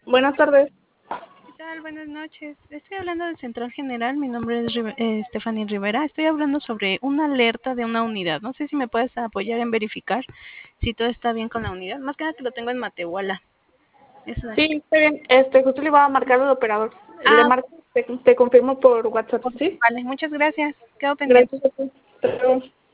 Buenas tardes. ¿Qué tal? Buenas noches. Estoy hablando del Central General. Mi nombre es Stephanie Rivera. Estoy hablando sobre una alerta de una unidad. No sé si me puedes apoyar en verificar si todo está bien con la unidad. Más que nada que lo tengo en Matehuala. Sí, está bien. Justo le iba a marcar al operador. Le Ah, marco, te confirmo por WhatsApp, ¿sí? vale. Muchas gracias. Quedo pendiente. Gracias a ti. Hasta luego.